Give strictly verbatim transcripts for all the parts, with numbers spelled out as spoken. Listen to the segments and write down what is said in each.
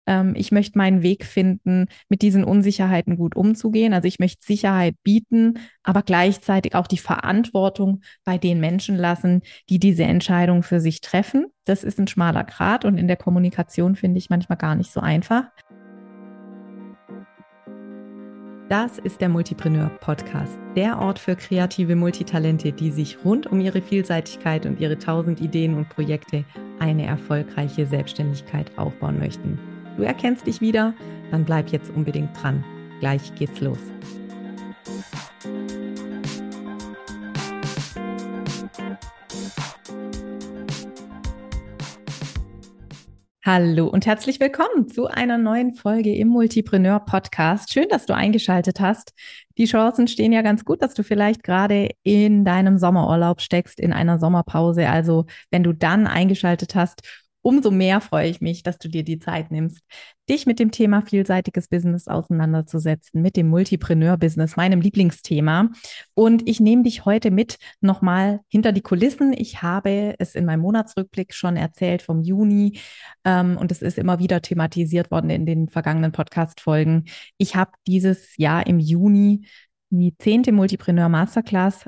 Ähm, ich möchte meinen Weg finden, mit diesen Unsicherheiten gut umzugehen. Also ich möchte Sicherheit bieten, aber gleichzeitig auch die Verantwortung bei den Menschen lassen, die diese Entscheidung für sich treffen. Das ist ein schmaler Grat und in der Kommunikation finde ich manchmal gar nicht so einfach. Das ist der Multipreneur Podcast, der Ort für kreative Multitalente, die sich rund um ihre Vielseitigkeit und ihre tausend Ideen und Projekte eine erfolgreiche Selbstständigkeit aufbauen möchten. Du erkennst dich wieder? Dann bleib jetzt unbedingt dran. Gleich geht's los. Hallo und herzlich willkommen zu einer neuen Folge im Multipreneur Podcast. Schön, dass du eingeschaltet hast. Die Chancen stehen ja ganz gut, dass du vielleicht gerade in deinem Sommerurlaub steckst, in einer Sommerpause. Also wenn du dann eingeschaltet hast, umso mehr freue ich mich, dass du dir die Zeit nimmst, dich mit dem Thema vielseitiges Business auseinanderzusetzen, mit dem Multipreneur-Business, meinem Lieblingsthema. Und ich nehme dich heute mit nochmal hinter die Kulissen. Ich habe es in meinem Monatsrückblick schon erzählt vom Juni. Ähm, und es ist immer wieder thematisiert worden in den vergangenen Podcast-Folgen. Ich habe dieses Jahr im Juni die zehnte Multipreneur Masterclass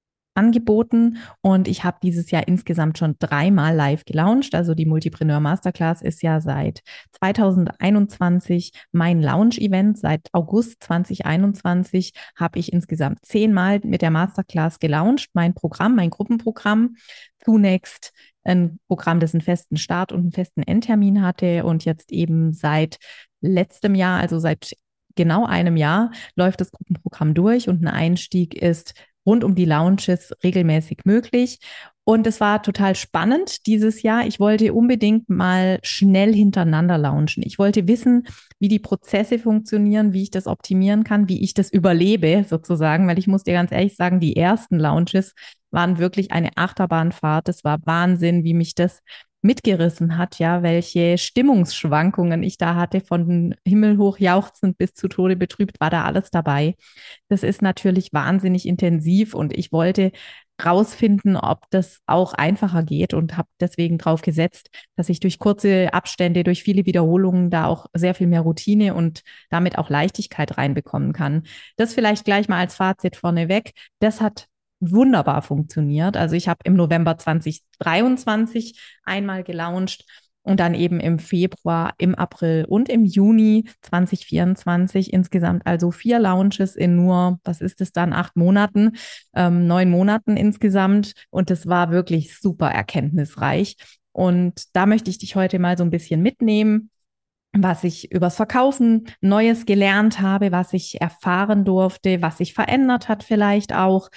angeboten und ich habe dieses Jahr insgesamt schon dreimal live gelauncht. Also die Multipreneur Masterclass ist ja seit zwanzig einundzwanzig mein Launch-Event. Seit August zwanzig einundzwanzig habe ich insgesamt zehnmal mit der Masterclass gelauncht. Mein Programm, mein Gruppenprogramm. Zunächst ein Programm, das einen festen Start und einen festen Endtermin hatte und jetzt eben seit letztem Jahr, also seit genau einem Jahr, läuft das Gruppenprogramm durch und ein Einstieg ist rund um die Launches regelmäßig möglich. Und es war total spannend dieses Jahr. Ich wollte unbedingt mal schnell hintereinander launchen. Ich wollte wissen, wie die Prozesse funktionieren, wie ich das optimieren kann, wie ich das überlebe sozusagen, weil ich muss dir ganz ehrlich sagen, die ersten Launches waren wirklich eine Achterbahnfahrt. Es war Wahnsinn, wie mich das mitgerissen hat, ja, welche Stimmungsschwankungen ich da hatte, von himmelhoch jauchzend bis zu Tode betrübt, war da alles dabei. Das ist natürlich wahnsinnig intensiv und ich wollte rausfinden, ob das auch einfacher geht und habe deswegen drauf gesetzt, dass ich durch kurze Abstände, durch viele Wiederholungen da auch sehr viel mehr Routine und damit auch Leichtigkeit reinbekommen kann. Das vielleicht gleich mal als Fazit vorneweg. Das hat wunderbar funktioniert. Also ich habe im November zwanzig dreiundzwanzig einmal gelauncht und dann eben im Februar, im April und im Juni zwanzig vierundzwanzig insgesamt also vier Launches in nur, was ist es dann, acht Monaten, ähm, neun Monaten insgesamt. Und das war wirklich super erkenntnisreich. Und da möchte ich dich heute mal so ein bisschen mitnehmen, was ich übers Verkaufen Neues gelernt habe, was ich erfahren durfte, was sich verändert hat vielleicht auch.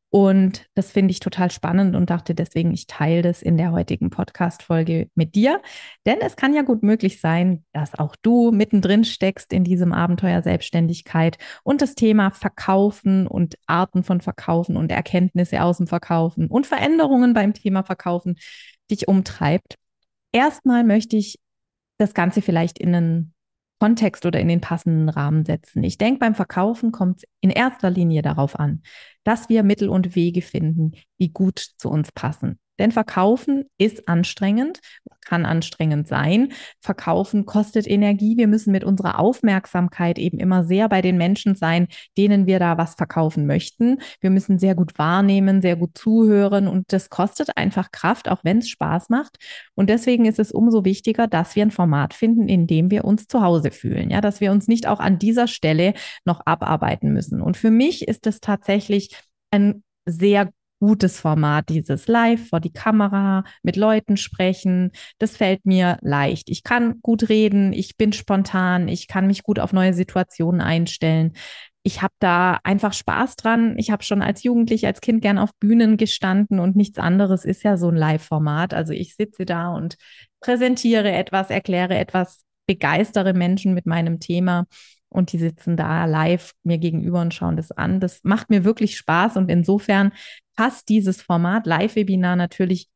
Und das finde ich total spannend und dachte deswegen, ich teile das in der heutigen Podcast-Folge mit dir. Denn es kann ja gut möglich sein, dass auch du mittendrin steckst in diesem Abenteuer Selbstständigkeit und das Thema Verkaufen und Arten von Verkaufen und Erkenntnisse aus dem Verkaufen und Veränderungen beim Thema Verkaufen dich umtreibt. Erstmal möchte ich das Ganze vielleicht in einen Kontext oder in den passenden Rahmen setzen. Ich denke, beim Verkaufen kommt es in erster Linie darauf an, dass wir Mittel und Wege finden, die gut zu uns passen. Denn Verkaufen ist anstrengend, kann anstrengend sein. Verkaufen kostet Energie. Wir müssen mit unserer Aufmerksamkeit eben immer sehr bei den Menschen sein, denen wir da was verkaufen möchten. Wir müssen sehr gut wahrnehmen, sehr gut zuhören und das kostet einfach Kraft, auch wenn es Spaß macht. Und deswegen ist es umso wichtiger, dass wir ein Format finden, in dem wir uns zu Hause fühlen, ja, dass wir uns nicht auch an dieser Stelle noch abarbeiten müssen. Und für mich ist es tatsächlich ein sehr gutes Format, dieses Live vor die Kamera, mit Leuten sprechen. Das fällt mir leicht. Ich kann gut reden, ich bin spontan, ich kann mich gut auf neue Situationen einstellen. Ich habe da einfach Spaß dran. Ich habe schon als Jugendlich, als Kind gern auf Bühnen gestanden und nichts anderes ist ja so ein Live-Format. Also ich sitze da und präsentiere etwas, erkläre etwas, begeistere Menschen mit meinem Thema und die sitzen da live mir gegenüber und schauen das an. Das macht mir wirklich Spaß und insofern passt dieses Format Live-Webinar natürlich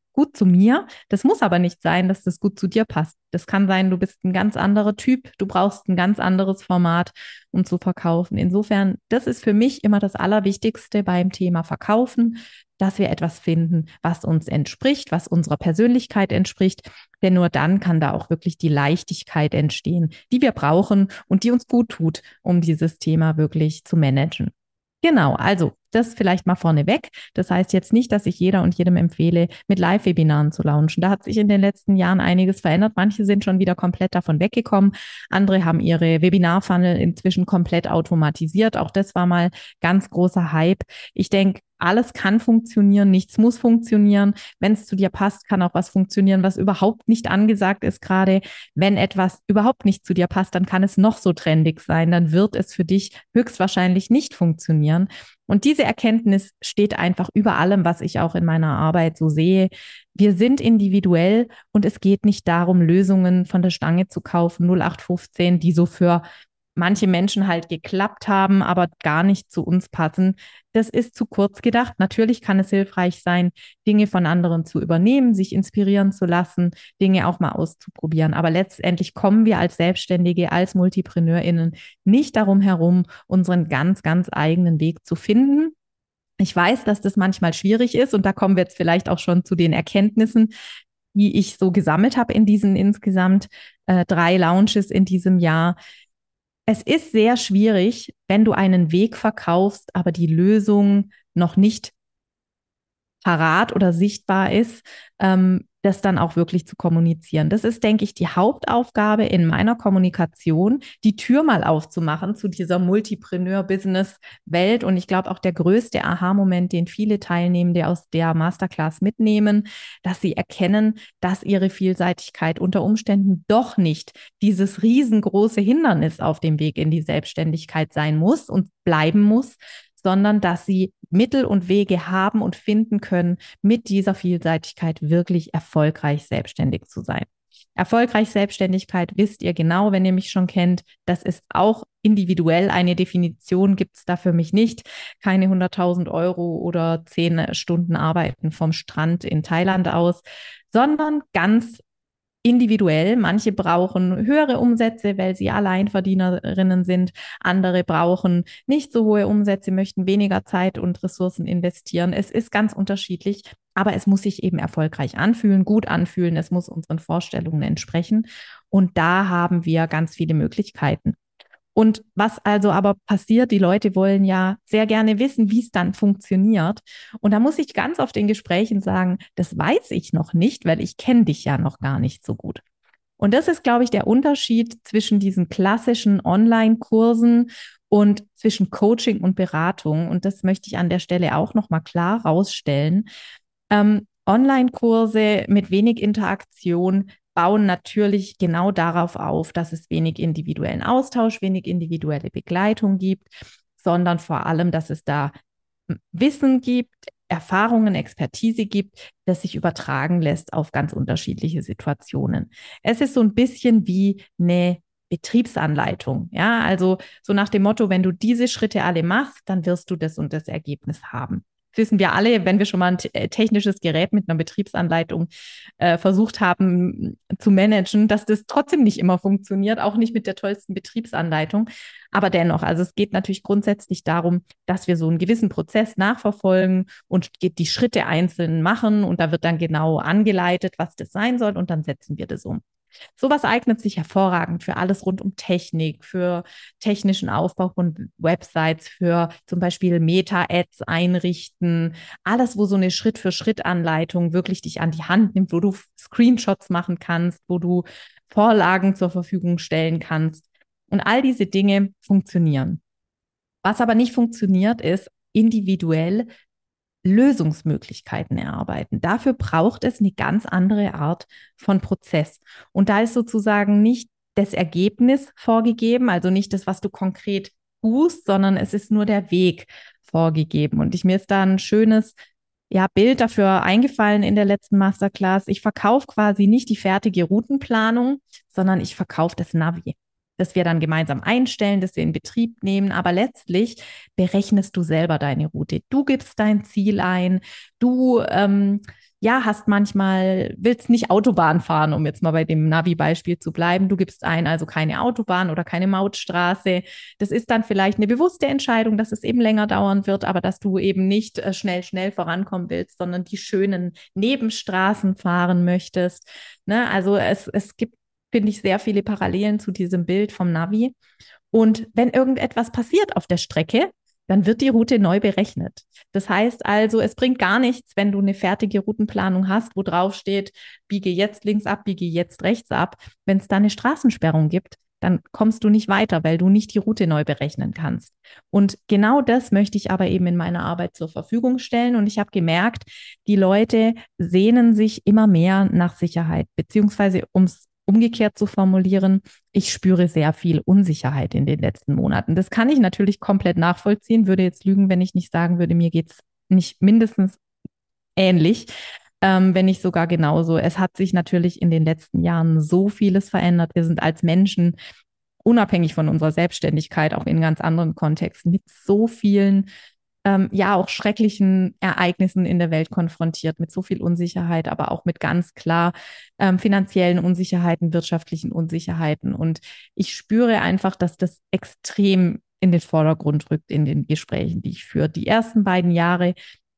gut zu mir. Das muss aber nicht sein, dass das gut zu dir passt. Das kann sein, du bist ein ganz anderer Typ, du brauchst ein ganz anderes Format, um zu verkaufen. Insofern, das ist für mich immer das Allerwichtigste beim Thema Verkaufen, dass wir etwas finden, was uns entspricht, was unserer Persönlichkeit entspricht. Denn nur dann kann da auch wirklich die Leichtigkeit entstehen, die wir brauchen und die uns gut tut, um dieses Thema wirklich zu managen. Genau, also das vielleicht mal vorneweg. Das heißt jetzt nicht, dass ich jeder und jedem empfehle, mit Live-Webinaren zu launchen. Da hat sich in den letzten Jahren einiges verändert. Manche sind schon wieder komplett davon weggekommen. Andere haben ihre Webinar-Funnel inzwischen komplett automatisiert. Auch das war mal ganz großer Hype. Ich denke, alles kann funktionieren, nichts muss funktionieren. Wenn es zu dir passt, kann auch was funktionieren, was überhaupt nicht angesagt ist gerade. Wenn etwas überhaupt nicht zu dir passt, dann kann es noch so trendig sein. Dann wird es für dich höchstwahrscheinlich nicht funktionieren. Und diese Erkenntnis steht einfach über allem, was ich auch in meiner Arbeit so sehe. Wir sind individuell und es geht nicht darum, Lösungen von der Stange zu kaufen, null acht fünfzehn, die so für manche Menschen halt geklappt haben, aber gar nicht zu uns passen. Das ist zu kurz gedacht. Natürlich kann es hilfreich sein, Dinge von anderen zu übernehmen, sich inspirieren zu lassen, Dinge auch mal auszuprobieren. Aber letztendlich kommen wir als Selbstständige, als MultipreneurInnen nicht darum herum, unseren ganz, ganz eigenen Weg zu finden. Ich weiß, dass das manchmal schwierig ist und da kommen wir jetzt vielleicht auch schon zu den Erkenntnissen, die ich so gesammelt habe in diesen insgesamt äh, drei Launches in diesem Jahr. Es ist sehr schwierig, wenn du einen Weg verkaufst, aber die Lösung noch nicht parat oder sichtbar ist, ähm, das dann auch wirklich zu kommunizieren. Das ist, denke ich, die Hauptaufgabe in meiner Kommunikation, die Tür mal aufzumachen zu dieser Multipreneur-Business-Welt. Und ich glaube auch der größte Aha-Moment, den viele Teilnehmende aus der Masterclass mitnehmen, dass sie erkennen, dass ihre Vielseitigkeit unter Umständen doch nicht dieses riesengroße Hindernis auf dem Weg in die Selbstständigkeit sein muss und bleiben muss, sondern dass sie Mittel und Wege haben und finden können, mit dieser Vielseitigkeit wirklich erfolgreich selbstständig zu sein. Erfolgreich Selbstständigkeit wisst ihr genau, wenn ihr mich schon kennt. Das ist auch individuell. Eine Definition gibt es da für mich nicht. Keine hunderttausend Euro oder zehn Stunden Arbeiten vom Strand in Thailand aus, sondern ganz individuell. Manche brauchen höhere Umsätze, weil sie Alleinverdienerinnen sind. Andere brauchen nicht so hohe Umsätze, möchten weniger Zeit und Ressourcen investieren. Es ist ganz unterschiedlich, aber es muss sich eben erfolgreich anfühlen, gut anfühlen. Es muss unseren Vorstellungen entsprechen. Und da haben wir ganz viele Möglichkeiten. Und was also aber passiert, die Leute wollen ja sehr gerne wissen, wie es dann funktioniert. Und da muss ich ganz oft in Gesprächen sagen, das weiß ich noch nicht, weil ich kenne dich ja noch gar nicht so gut. Und das ist, glaube ich, der Unterschied zwischen diesen klassischen Online-Kursen und zwischen Coaching und Beratung. Und das möchte ich an der Stelle auch nochmal klar rausstellen. Ähm, Online-Kurse mit wenig Interaktion bauen natürlich genau darauf auf, dass es wenig individuellen Austausch, wenig individuelle Begleitung gibt, sondern vor allem, dass es da Wissen gibt, Erfahrungen, Expertise gibt, das sich übertragen lässt auf ganz unterschiedliche Situationen. Es ist so ein bisschen wie eine Betriebsanleitung. Ja, also so nach dem Motto, wenn du diese Schritte alle machst, dann wirst du das und das Ergebnis haben. Wissen wir alle, wenn wir schon mal ein technisches Gerät mit einer Betriebsanleitung äh, versucht haben zu managen, dass das trotzdem nicht immer funktioniert, auch nicht mit der tollsten Betriebsanleitung. Aber dennoch, also es geht natürlich grundsätzlich darum, dass wir so einen gewissen Prozess nachverfolgen und die Schritte einzeln machen und da wird dann genau angeleitet, was das sein soll und dann setzen wir das um. Sowas eignet sich hervorragend für alles rund um Technik, für technischen Aufbau von Websites, für zum Beispiel Meta-Ads einrichten, alles, wo so eine Schritt-für-Schritt-Anleitung wirklich dich an die Hand nimmt, wo du Screenshots machen kannst, wo du Vorlagen zur Verfügung stellen kannst. Und all diese Dinge funktionieren. Was aber nicht funktioniert, ist individuell Lösungsmöglichkeiten erarbeiten. Dafür braucht es eine ganz andere Art von Prozess. Und da ist sozusagen nicht das Ergebnis vorgegeben, also nicht das, was du konkret tust, sondern es ist nur der Weg vorgegeben. Und ich, mir ist da ein schönes ja, Bild dafür eingefallen in der letzten Masterclass. Ich verkaufe quasi nicht die fertige Routenplanung, sondern ich verkaufe das Navi, das wir dann gemeinsam einstellen, das wir in Betrieb nehmen. Aber letztlich berechnest du selber deine Route. Du gibst dein Ziel ein, du ähm, ja, hast manchmal, willst nicht Autobahn fahren, um jetzt mal bei dem Navi-Beispiel zu bleiben. Du gibst ein, also keine Autobahn oder keine Mautstraße. Das ist dann vielleicht eine bewusste Entscheidung, dass es eben länger dauern wird, aber dass du eben nicht äh, schnell, schnell vorankommen willst, sondern die schönen Nebenstraßen fahren möchtest. Ne? Also es, es gibt, finde ich, sehr viele Parallelen zu diesem Bild vom Navi. Und wenn irgendetwas passiert auf der Strecke, dann wird die Route neu berechnet. Das heißt also, es bringt gar nichts, wenn du eine fertige Routenplanung hast, wo drauf steht, biege jetzt links ab, biege jetzt rechts ab. Wenn es da eine Straßensperrung gibt, dann kommst du nicht weiter, weil du nicht die Route neu berechnen kannst. Und genau das möchte ich aber eben in meiner Arbeit zur Verfügung stellen. Und ich habe gemerkt, die Leute sehnen sich immer mehr nach Sicherheit, beziehungsweise um es umgekehrt zu formulieren, ich spüre sehr viel Unsicherheit in den letzten Monaten. Das kann ich natürlich komplett nachvollziehen, würde jetzt lügen, wenn ich nicht sagen würde, mir geht es nicht mindestens ähnlich, ähm, wenn nicht sogar genauso. Es hat sich natürlich in den letzten Jahren so vieles verändert. Wir sind als Menschen unabhängig von unserer Selbstständigkeit, auch in ganz anderen Kontexten, mit so vielen ähm, ja auch schrecklichen Ereignissen in der Welt konfrontiert, mit so viel Unsicherheit, aber auch mit ganz klar ähm, finanziellen Unsicherheiten, wirtschaftlichen Unsicherheiten. Und ich spüre einfach, dass das extrem in den Vordergrund rückt in den Gesprächen, die ich führe. Die ersten beiden Jahre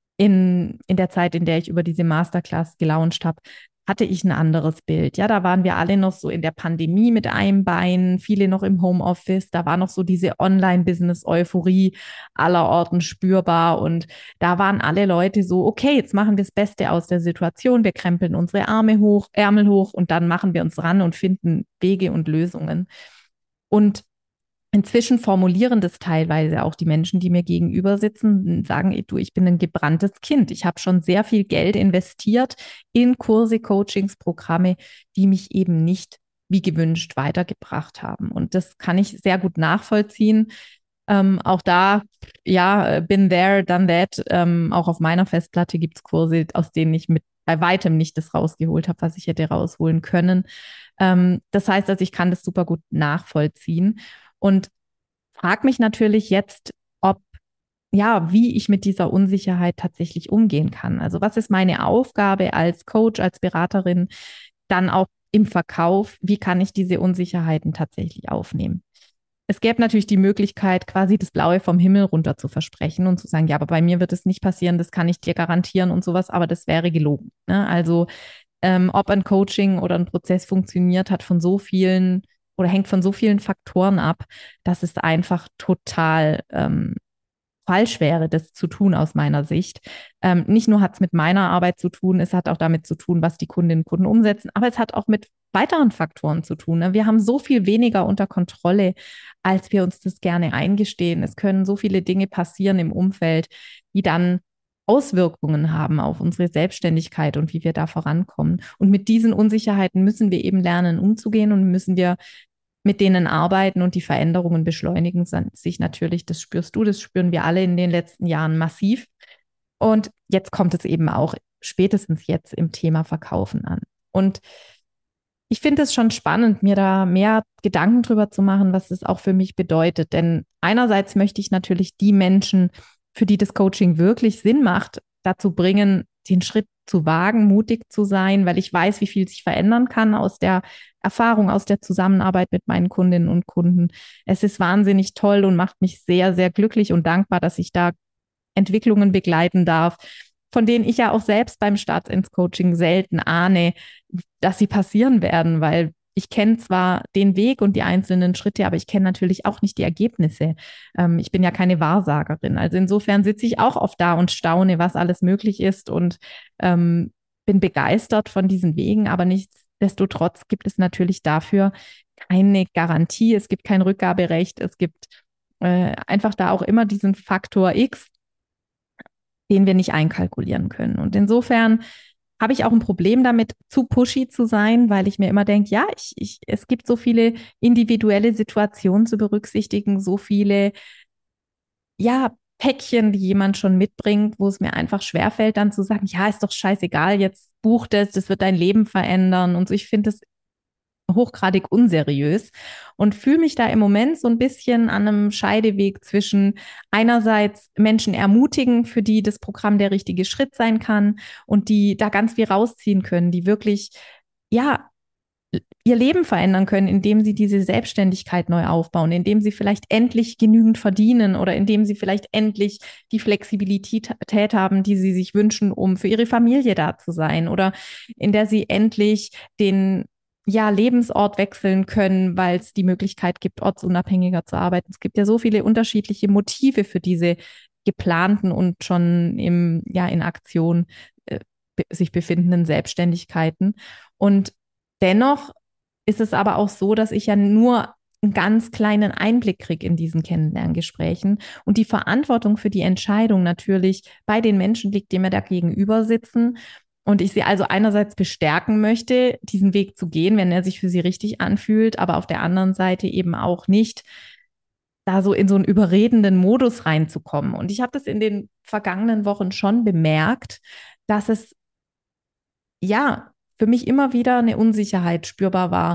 in, in der Zeit, in der ich über diese Masterclass gelauncht habe, hatte ich ein anderes Bild. Ja, da waren wir alle noch so in der Pandemie mit einem Bein, viele noch im Homeoffice. Da war noch so diese Online-Business-Euphorie aller Orten spürbar. Und da waren alle Leute so, okay, jetzt machen wir das Beste aus der Situation. Wir krempeln unsere Arme hoch, Ärmel hoch und dann machen wir uns ran und finden Wege und Lösungen. Und inzwischen formulieren das teilweise auch die Menschen, die mir gegenüber sitzen, sagen, du, ich bin ein gebranntes Kind. Ich habe schon sehr viel Geld investiert in Kurse, Coachings, Programme, die mich eben nicht wie gewünscht weitergebracht haben. Und das kann ich sehr gut nachvollziehen. Ähm, auch da, ja, been there, done that. Ähm, auch auf meiner Festplatte gibt es Kurse, aus denen ich mit bei weitem nicht das rausgeholt habe, was ich hätte rausholen können. Ähm, das heißt, also ich kann das super gut nachvollziehen. Und frage mich natürlich jetzt, ob, ja, wie ich mit dieser Unsicherheit tatsächlich umgehen kann. Also was ist meine Aufgabe als Coach, als Beraterin, dann auch im Verkauf? Wie kann ich diese Unsicherheiten tatsächlich aufnehmen? Es gäbe natürlich die Möglichkeit, quasi das Blaue vom Himmel runter zu versprechen und zu sagen, ja, aber bei mir wird es nicht passieren, das kann ich dir garantieren und sowas, aber das wäre gelogen. Ne? Also ähm, ob ein Coaching oder ein Prozess funktioniert, hat von so vielen oder hängt von so vielen Faktoren ab, dass es einfach total ähm, falsch wäre, das zu tun aus meiner Sicht. Ähm, nicht nur hat es mit meiner Arbeit zu tun, es hat auch damit zu tun, was die Kundinnen und Kunden umsetzen, aber es hat auch mit weiteren Faktoren zu tun. Ne? Wir haben so viel weniger unter Kontrolle, als wir uns das gerne eingestehen. Es können so viele Dinge passieren im Umfeld, die dann Auswirkungen haben auf unsere Selbstständigkeit und wie wir da vorankommen. Und mit diesen Unsicherheiten müssen wir eben lernen, umzugehen und müssen wir mit denen arbeiten und die Veränderungen beschleunigen sich natürlich. Das spürst du, das spüren wir alle in den letzten Jahren massiv. Und jetzt kommt es eben auch spätestens jetzt im Thema Verkaufen an. Und ich finde es schon spannend, mir da mehr Gedanken drüber zu machen, was es auch für mich bedeutet. Denn einerseits möchte ich natürlich die Menschen, für die das Coaching wirklich Sinn macht, dazu bringen, den Schritt zu wagen, mutig zu sein, weil ich weiß, wie viel sich verändern kann aus der Erfahrung, aus der Zusammenarbeit mit meinen Kundinnen und Kunden. Es ist wahnsinnig toll und macht mich sehr, sehr glücklich und dankbar, dass ich da Entwicklungen begleiten darf, von denen ich ja auch selbst beim Start ins Coaching selten ahne, dass sie passieren werden, weil ich kenne zwar den Weg und die einzelnen Schritte, aber ich kenne natürlich auch nicht die Ergebnisse. Ähm, ich bin ja keine Wahrsagerin. Also insofern sitze ich auch oft da und staune, was alles möglich ist und ähm, bin begeistert von diesen Wegen, aber nichtsdestotrotz gibt es natürlich dafür keine Garantie. Es gibt kein Rückgaberecht. Es gibt äh, einfach da auch immer diesen Faktor X, den wir nicht einkalkulieren können. Und insofern habe ich auch ein Problem damit, zu pushy zu sein, weil ich mir immer denke, ja, ich, ich, es gibt so viele individuelle Situationen zu berücksichtigen, so viele, ja, Päckchen, die jemand schon mitbringt, wo es mir einfach schwerfällt, dann zu sagen, ja, ist doch scheißegal, jetzt buch das, das wird dein Leben verändern und so. Ich finde es hochgradig unseriös und fühle mich da im Moment so ein bisschen an einem Scheideweg zwischen einerseits Menschen ermutigen, für die das Programm der richtige Schritt sein kann und die da ganz viel rausziehen können, die wirklich, ja, ihr Leben verändern können, indem sie diese Selbstständigkeit neu aufbauen, indem sie vielleicht endlich genügend verdienen oder indem sie vielleicht endlich die Flexibilität haben, die sie sich wünschen, um für ihre Familie da zu sein oder in der sie endlich den ja, Lebensort wechseln können, weil es die Möglichkeit gibt, ortsunabhängiger zu arbeiten. Es gibt ja so viele unterschiedliche Motive für diese geplanten und schon im, ja, in Aktion äh, sich befindenden Selbstständigkeiten. Und dennoch ist es aber auch so, dass ich ja nur einen ganz kleinen Einblick kriege in diesen Kennenlerngesprächen und die Verantwortung für die Entscheidung natürlich bei den Menschen liegt, die mir da gegenüber sitzen. Und ich sie also einerseits bestärken möchte, diesen Weg zu gehen, wenn er sich für sie richtig anfühlt, aber auf der anderen Seite eben auch nicht da so in so einen überredenden Modus reinzukommen. Und ich habe das in den vergangenen Wochen schon bemerkt, dass es ja für mich immer wieder eine Unsicherheit spürbar war.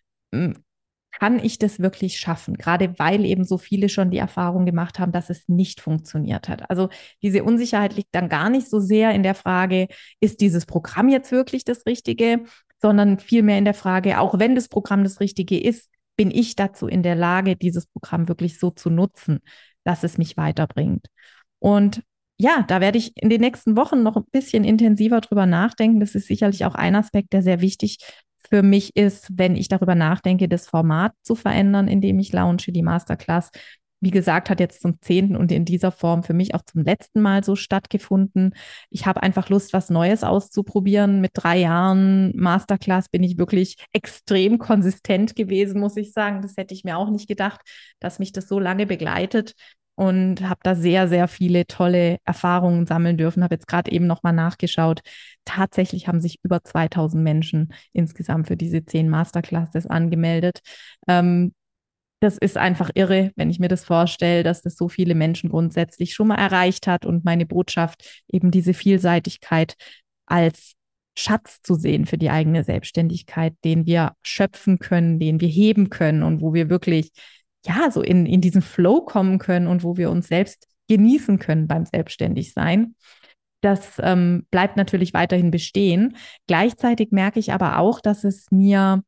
Kann ich das wirklich schaffen? Gerade weil eben so viele schon die Erfahrung gemacht haben, dass es nicht funktioniert hat. Also diese Unsicherheit liegt dann gar nicht so sehr in der Frage, ist dieses Programm jetzt wirklich das Richtige, sondern vielmehr in der Frage, auch wenn das Programm das Richtige ist, bin ich dazu in der Lage, dieses Programm wirklich so zu nutzen, dass es mich weiterbringt. Und ja, da werde ich in den nächsten Wochen noch ein bisschen intensiver drüber nachdenken. Das ist sicherlich auch ein Aspekt, der sehr wichtig für mich ist, wenn ich darüber nachdenke, das Format zu verändern, in dem ich launche, die Masterclass. Wie gesagt, hat jetzt zum zehnten und in dieser Form für mich auch zum letzten Mal so stattgefunden. Ich habe einfach Lust, was Neues auszuprobieren. Mit drei Jahren Masterclass bin ich wirklich extrem konsistent gewesen, muss ich sagen. Das hätte ich mir auch nicht gedacht, dass mich das so lange begleitet und habe da sehr, sehr viele tolle Erfahrungen sammeln dürfen. Habe jetzt gerade eben nochmal nachgeschaut. Tatsächlich haben sich über zweitausend Menschen insgesamt für diese zehn Masterclasses angemeldet. Ähm, das ist einfach irre, wenn ich mir das vorstelle, dass das so viele Menschen grundsätzlich schon mal erreicht hat und meine Botschaft eben diese Vielseitigkeit als Schatz zu sehen für die eigene Selbstständigkeit, den wir schöpfen können, den wir heben können und wo wir wirklich ja so in, in diesen Flow kommen können und wo wir uns selbst genießen können beim Selbstständigsein. Das ähm, bleibt natürlich weiterhin bestehen. Gleichzeitig merke ich aber auch, dass es mir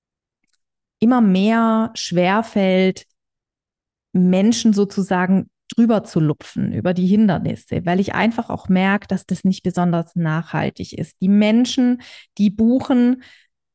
immer mehr schwerfällt, Menschen sozusagen drüber zu lupfen, über die Hindernisse, weil ich einfach auch merke, dass das nicht besonders nachhaltig ist. Die Menschen, die buchen,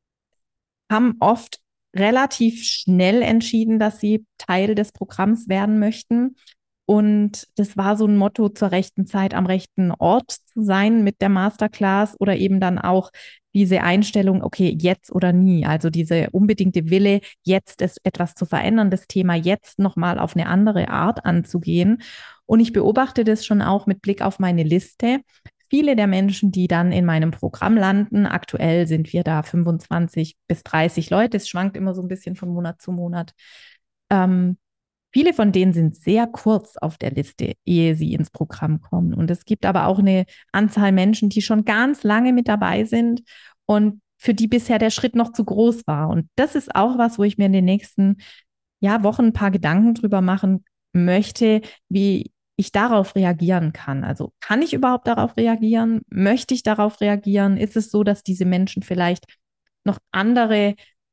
haben oft relativ schnell entschieden, dass sie Teil des Programms werden möchten. Und das war so ein Motto, zur rechten Zeit am rechten Ort zu sein mit der Masterclass oder eben dann auch diese Einstellung, okay, jetzt oder nie. Also diese unbedingte Wille, jetzt ist etwas zu verändern, das Thema jetzt nochmal auf eine andere Art anzugehen. Und ich beobachte das schon auch mit Blick auf meine Liste. Viele der Menschen, die dann in meinem Programm landen, aktuell sind wir da fünfundzwanzig bis dreißig Leute, es schwankt immer so ein bisschen von Monat zu Monat. Ähm, Viele von denen sind sehr kurz auf der Liste, ehe sie ins Programm kommen. Und es gibt aber auch eine Anzahl Menschen, die schon ganz lange mit dabei sind und für die bisher der Schritt noch zu groß war. Und das ist auch was, wo ich mir in den nächsten ja, Wochen ein paar Gedanken drüber machen möchte, wie ich darauf reagieren kann. Also kann ich überhaupt darauf reagieren? Möchte ich darauf reagieren? Ist es so, dass diese Menschen vielleicht noch andere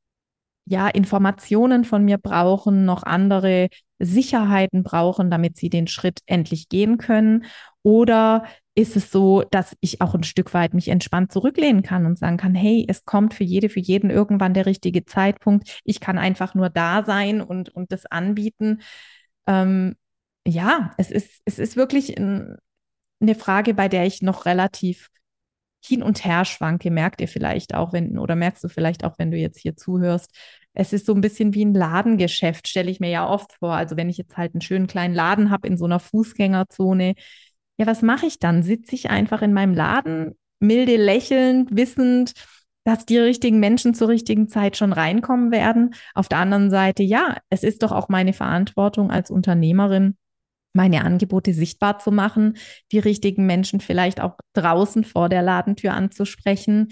ja, Informationen von mir brauchen, noch andere Sicherheiten brauchen, damit sie den Schritt endlich gehen können? Oder ist es so, dass ich auch ein Stück weit mich entspannt zurücklehnen kann und sagen kann, hey, es kommt für jede, für jeden irgendwann der richtige Zeitpunkt. Ich kann einfach nur da sein und, und das anbieten. Ähm, ja, es ist, es ist wirklich ein, eine Frage, bei der ich noch relativ hin und her schwanke, merkt ihr vielleicht auch, wenn, oder merkst du vielleicht auch, wenn du jetzt hier zuhörst. Es ist so ein bisschen wie ein Ladengeschäft, stelle ich mir ja oft vor. Also wenn ich jetzt halt einen schönen kleinen Laden habe in so einer Fußgängerzone, ja, was mache ich dann? Sitze ich einfach in meinem Laden, milde lächelnd, wissend, dass die richtigen Menschen zur richtigen Zeit schon reinkommen werden? Auf der anderen Seite, ja, es ist doch auch meine Verantwortung als Unternehmerin, meine Angebote sichtbar zu machen, die richtigen Menschen vielleicht auch draußen vor der Ladentür anzusprechen,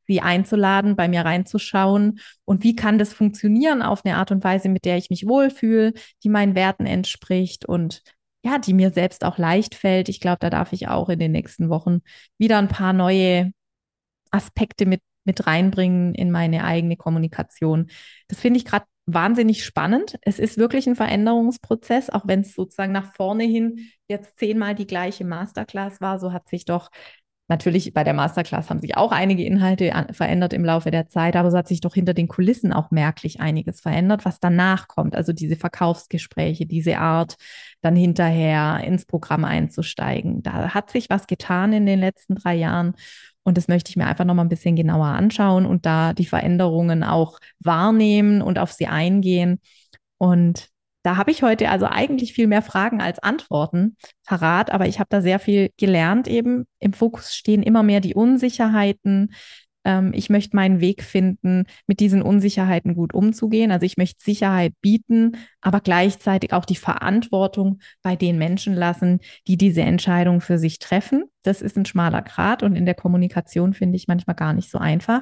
sie einzuladen, bei mir reinzuschauen und wie kann das funktionieren auf eine Art und Weise, mit der ich mich wohlfühle, die meinen Werten entspricht und ja, die mir selbst auch leicht fällt. Ich glaube, da darf ich auch in den nächsten Wochen wieder ein paar neue Aspekte mit, mit reinbringen in meine eigene Kommunikation. Das finde ich gerade wahnsinnig spannend. Es ist wirklich ein Veränderungsprozess, auch wenn es sozusagen nach vorne hin jetzt zehnmal die gleiche Masterclass war, so hat sich doch natürlich bei der Masterclass haben sich auch einige Inhalte verändert im Laufe der Zeit, aber es hat sich doch hinter den Kulissen auch merklich einiges verändert, was danach kommt. Also diese Verkaufsgespräche, diese Art, dann hinterher ins Programm einzusteigen. Da hat sich was getan in den letzten drei Jahren. Und das möchte ich mir einfach nochmal ein bisschen genauer anschauen und da die Veränderungen auch wahrnehmen und auf sie eingehen. Und da habe ich heute also eigentlich viel mehr Fragen als Antworten parat, aber ich habe da sehr viel gelernt eben. Im Fokus stehen immer mehr die Unsicherheiten. Ähm, ich möchte meinen Weg finden, mit diesen Unsicherheiten gut umzugehen. Also ich möchte Sicherheit bieten, aber gleichzeitig auch die Verantwortung bei den Menschen lassen, die diese Entscheidung für sich treffen. Das ist ein schmaler Grat und in der Kommunikation finde ich manchmal gar nicht so einfach.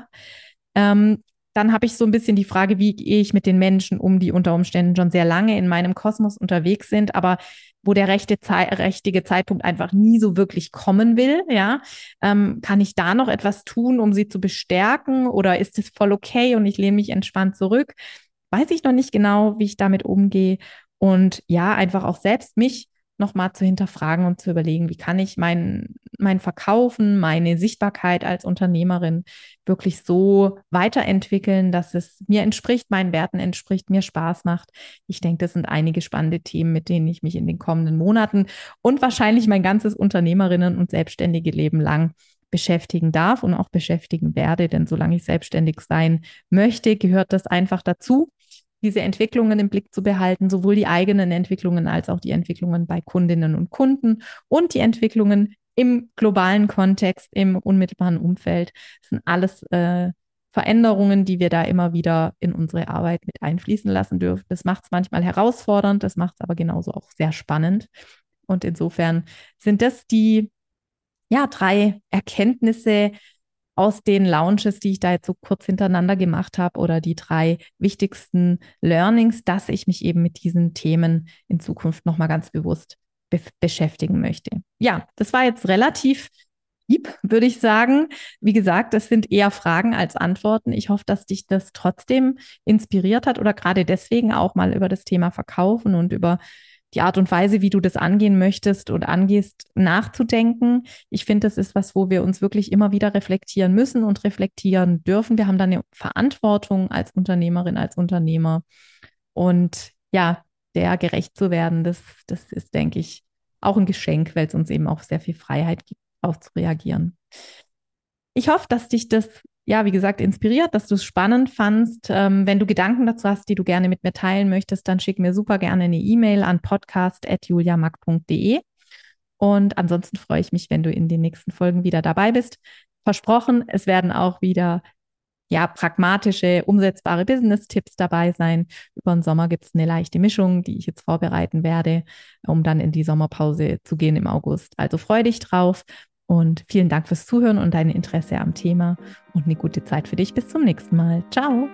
Ähm, Dann habe ich so ein bisschen die Frage, wie gehe ich mit den Menschen um, die unter Umständen schon sehr lange in meinem Kosmos unterwegs sind, aber wo der rechte Zei- richtige Zeitpunkt einfach nie so wirklich kommen will, ja, ähm, kann ich da noch etwas tun, um sie zu bestärken oder ist es voll okay und ich lehne mich entspannt zurück? Weiß ich noch nicht genau, wie ich damit umgehe und ja, einfach auch selbst mich nochmal zu hinterfragen und zu überlegen, wie kann ich mein, mein Verkaufen, meine Sichtbarkeit als Unternehmerin wirklich so weiterentwickeln, dass es mir entspricht, meinen Werten entspricht, mir Spaß macht. Ich denke, das sind einige spannende Themen, mit denen ich mich in den kommenden Monaten und wahrscheinlich mein ganzes Unternehmerinnen- und selbstständige Leben lang beschäftigen darf und auch beschäftigen werde. Denn solange ich selbstständig sein möchte, gehört das einfach dazu, diese Entwicklungen im Blick zu behalten, sowohl die eigenen Entwicklungen als auch die Entwicklungen bei Kundinnen und Kunden und die Entwicklungen im globalen Kontext, im unmittelbaren Umfeld. Das sind alles äh, Veränderungen, die wir da immer wieder in unsere Arbeit mit einfließen lassen dürfen. Das macht es manchmal herausfordernd, das macht es aber genauso auch sehr spannend. Und insofern sind das die ja, drei Erkenntnisse, aus den Launches, die ich da jetzt so kurz hintereinander gemacht habe oder die drei wichtigsten Learnings, dass ich mich eben mit diesen Themen in Zukunft nochmal ganz bewusst be beschäftigen möchte. Ja, das war jetzt relativ deep, würde ich sagen. Wie gesagt, das sind eher Fragen als Antworten. Ich hoffe, dass dich das trotzdem inspiriert hat oder gerade deswegen auch mal über das Thema Verkaufen und über die Art und Weise, wie du das angehen möchtest und angehst, nachzudenken. Ich finde, das ist was, wo wir uns wirklich immer wieder reflektieren müssen und reflektieren dürfen. Wir haben da eine Verantwortung als Unternehmerin, als Unternehmer. Und ja, der gerecht zu werden, das, das ist, denke ich, auch ein Geschenk, weil es uns eben auch sehr viel Freiheit gibt, auch zu reagieren. Ich hoffe, dass dich das, ja, wie gesagt, inspiriert, dass du es spannend fandst. Ähm, wenn du Gedanken dazu hast, die du gerne mit mir teilen möchtest, dann schick mir super gerne eine E-Mail an podcast at juliamack punkt de. Und ansonsten freue ich mich, wenn du in den nächsten Folgen wieder dabei bist. Versprochen, es werden auch wieder ja, pragmatische, umsetzbare Business-Tipps dabei sein. Über den Sommer gibt es eine leichte Mischung, die ich jetzt vorbereiten werde, um dann in die Sommerpause zu gehen im August. Also freu dich drauf und vielen Dank fürs Zuhören und dein Interesse am Thema und eine gute Zeit für dich. Bis zum nächsten Mal. Ciao.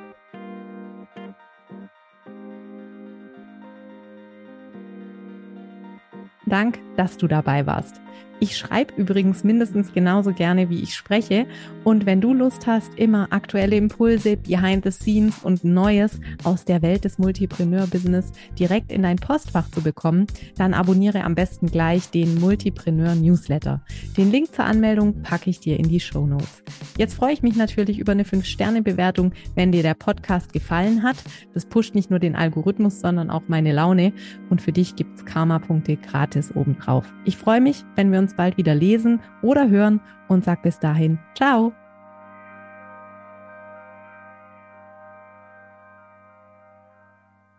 Dank, dass du dabei warst. Ich schreibe übrigens mindestens genauso gerne, wie ich spreche. Und wenn du Lust hast, immer aktuelle Impulse, Behind the Scenes und Neues aus der Welt des Multipreneur-Business direkt in dein Postfach zu bekommen, dann abonniere am besten gleich den Multipreneur-Newsletter. Den Link zur Anmeldung packe ich dir in die Shownotes. Jetzt freue ich mich natürlich über eine fünf Sterne Bewertung, wenn dir der Podcast gefallen hat. Das pusht nicht nur den Algorithmus, sondern auch meine Laune. Und für dich gibt es Karma-Punkte gratis obendrauf. Ich freue mich, wenn wir uns bald wieder lesen oder hören und sag bis dahin, ciao.